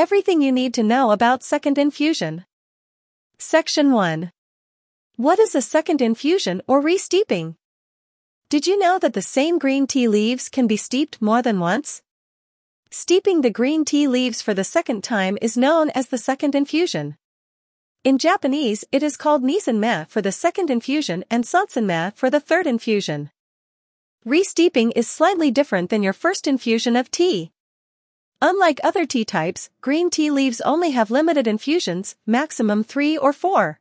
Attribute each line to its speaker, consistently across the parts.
Speaker 1: Everything you need to know about second infusion. Section 1. What is a second infusion or re-steeping? Did you know that the same green tea leaves can be steeped more than once? Steeping the green tea leaves for the second time is known as the second infusion. In Japanese, it is called nisenme for the second infusion and sansenme for the third infusion. Re-steeping is slightly different than your first infusion of tea. Unlike other tea types, green tea leaves only have limited infusions, maximum 3 or 4.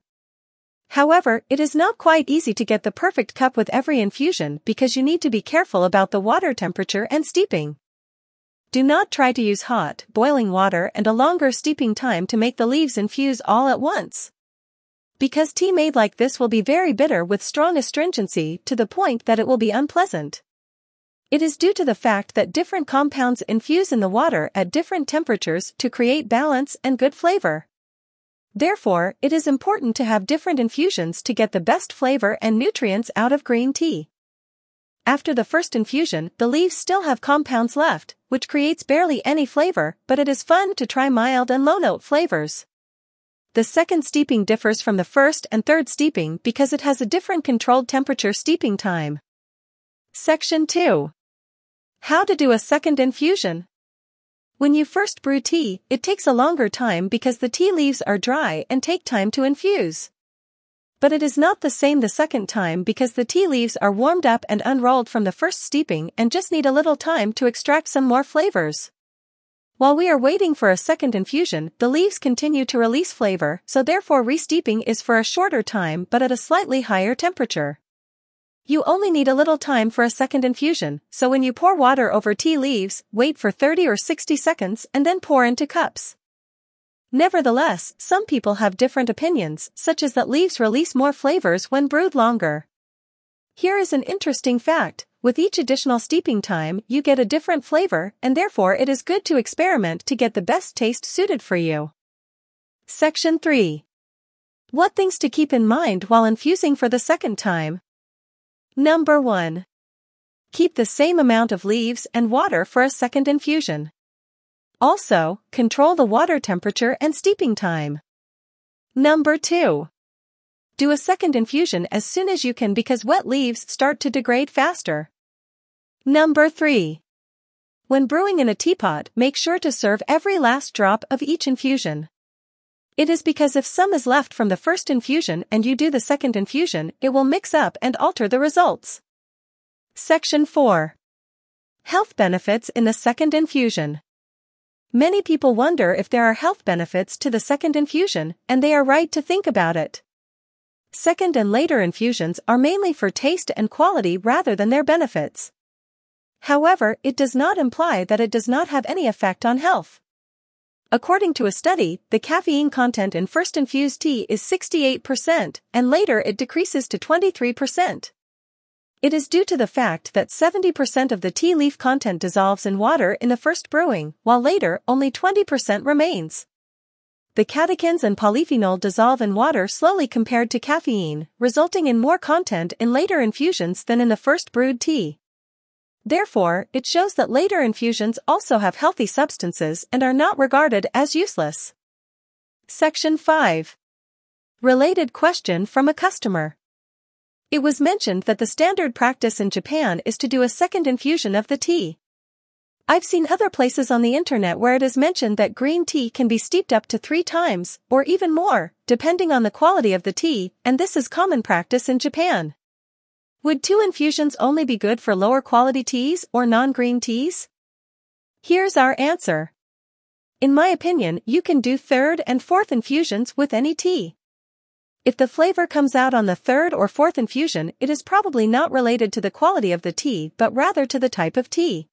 Speaker 1: However, it is not quite easy to get the perfect cup with every infusion because you need to be careful about the water temperature and steeping. Do not try to use hot, boiling water and a longer steeping time to make the leaves infuse all at once. Because tea made like this will be very bitter with strong astringency to the point that it will be unpleasant. It is due to the fact that different compounds infuse in the water at different temperatures to create balance and good flavor. Therefore, it is important to have different infusions to get the best flavor and nutrients out of green tea. After the first infusion, the leaves still have compounds left, which creates barely any flavor, but it is fun to try mild and low-note flavors. The second steeping differs from the first and third steeping because it has a different controlled temperature steeping time. Section 2. How to do a second infusion. When you first brew tea, it takes a longer time because the tea leaves are dry and take time to infuse. But it is not the same the second time because the tea leaves are warmed up and unrolled from the first steeping and just need a little time to extract some more flavors. While we are waiting for a second infusion, the leaves continue to release flavor, so therefore re-steeping is for a shorter time but at a slightly higher temperature. You only need a little time for a second infusion, so when you pour water over tea leaves, wait for 30 or 60 seconds and then pour into cups. Nevertheless, some people have different opinions, such as that leaves release more flavors when brewed longer. Here is an interesting fact: with each additional steeping time, you get a different flavor, and therefore it is good to experiment to get the best taste suited for you. Section 3. What things to keep in mind while infusing for the second time? Number 1. Keep the same amount of leaves and water for a second infusion. Also, control the water temperature and steeping time. Number 2. Do a second infusion as soon as you can because wet leaves start to degrade faster. Number 3. When brewing in a teapot, make sure to serve every last drop of each infusion. It is because if some is left from the first infusion and you do the second infusion, it will mix up and alter the results. Section 4. Health benefits in the second infusion. Many people wonder if there are health benefits to the second infusion, and they are right to think about it. Second and later infusions are mainly for taste and quality rather than their benefits. However, it does not imply that it does not have any effect on health. According to a study, the caffeine content in first infused tea is 68%, and later it decreases to 23%. It is due to the fact that 70% of the tea leaf content dissolves in water in the first brewing, while later only 20% remains. The catechins and polyphenol dissolve in water slowly compared to caffeine, resulting in more content in later infusions than in the first brewed tea. Therefore, it shows that later infusions also have healthy substances and are not regarded as useless. Section 5. Related question from a customer. It was mentioned that the standard practice in Japan is to do a second infusion of the tea. I've seen other places on the internet where it is mentioned that green tea can be steeped up to 3 times, or even more, depending on the quality of the tea, and this is common practice in Japan. Would 2 infusions only be good for lower quality teas or non-green teas? Here's our answer. In my opinion, you can do 3rd and 4th infusions with any tea. If the flavor comes out on the 3rd or 4th infusion, it is probably not related to the quality of the tea but rather to the type of tea.